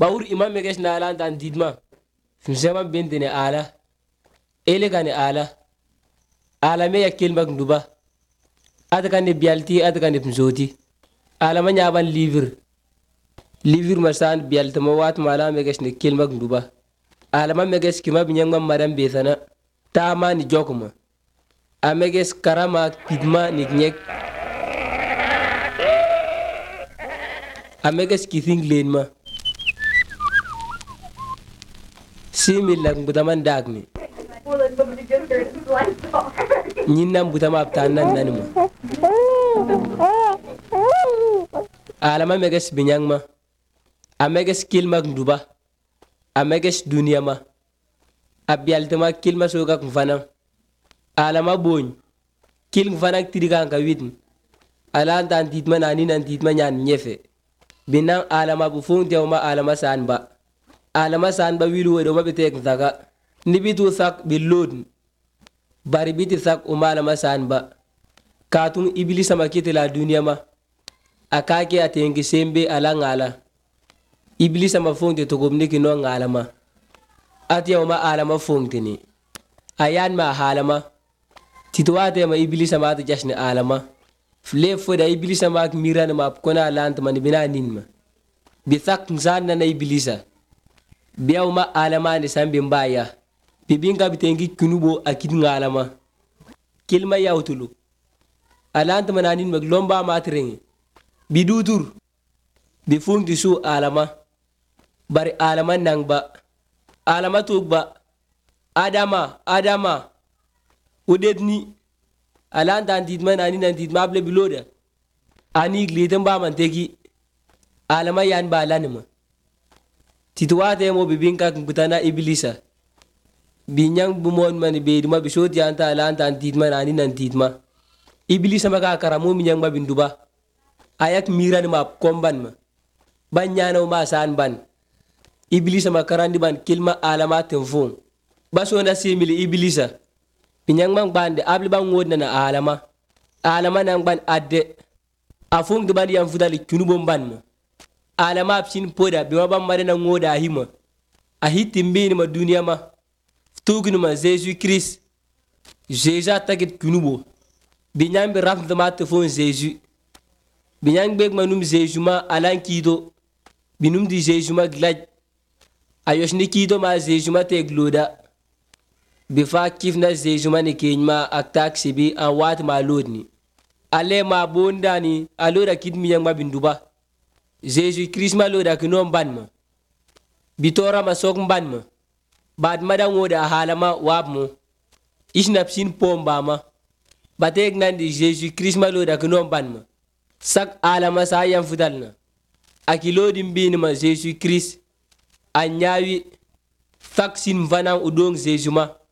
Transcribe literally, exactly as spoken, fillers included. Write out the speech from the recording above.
baur imam meges na ala tan didma fimsema bentene ala ele kane ala ala me yakil mag nduba adakane bialti adakane mzoti ala ma nyaban livre livre masan bialta mawat mala meges ne kil mag nduba ala ma meges kima binyang ma madam besana tama ni jokuma ameges karama kidma ni nyek ameges kithing lenma simil lang butaman dagmi nyinam butama aptanan nanuma alama meges binyang ma ameges kilmak nduba ameges dunia ma abialtama kilma soga kufana alama boñ kil ngfana tidiga ka witn ala tan titma nani nan titma nyan nyefe binan alama bu fon tewma alama sanba alama sanba wilu wedo mabetek daga nibitu sak bilod bari biti sak umalama sanba katun iblisa makite la dunia ma akake atengi sembe ala ngala iblisa ma fon te togomni kino ngala ma atiya ma alama fon tini ayan ma halama titwate ma iblisa ma ta jashni alama fle foda iblisa ma miran ma kona lant man bina ninma bi sak nzan na iblisa biaw ma alama ni sambi mbaya bibinga bitengi kunubo akid ngalama kilma yawtulu alant mananin mag lomba ma trengi bidutur bi funti su alama bari alama nangba alama tugba adama adama udetni alanta antidman ani nantidma ble biloda ani gleten ba manteki alama yan ba lanima titwate mo bibinka kutana iblisa binyang bumon man beeduma bisoti anta alanta antidman ani nantidma iblisa maka karamo minyang ba binduba ayak miran ma komban ma banyana ma san ban iblisa makarandi ban kilma alama tenfon baso na simili iblisa pinyang mang bande abli bang ngod na alama alama nang ban adde afung de ban yam fudali kunubom ban ma alama apsin poda bi wabam mare na ngoda hima a hitti mbini ma dunia ma tuginu ma Jesus Christ Jesus takit kunubo binyang be raf de mat fon Jesus binyang beg manum Jesus ma alan kido binum di Jesus ma glaj ayos ni kido ma Jesus ma te gloda bifa kif na zejuma ni kenyma ak taxi bi an wat ma lodni ale ma bonda ni aloda kid mi yang ma binduba Jesus Christ ma loda kino banma bitora ma sok banma bad madan woda halama wabmo isnapsin pomba ma batek nandi Jesus Christ ma loda kino banma sak alama sa yan fudalna akilodi mbini ma Jesus Christ anyawi faksin vanan udong zejuma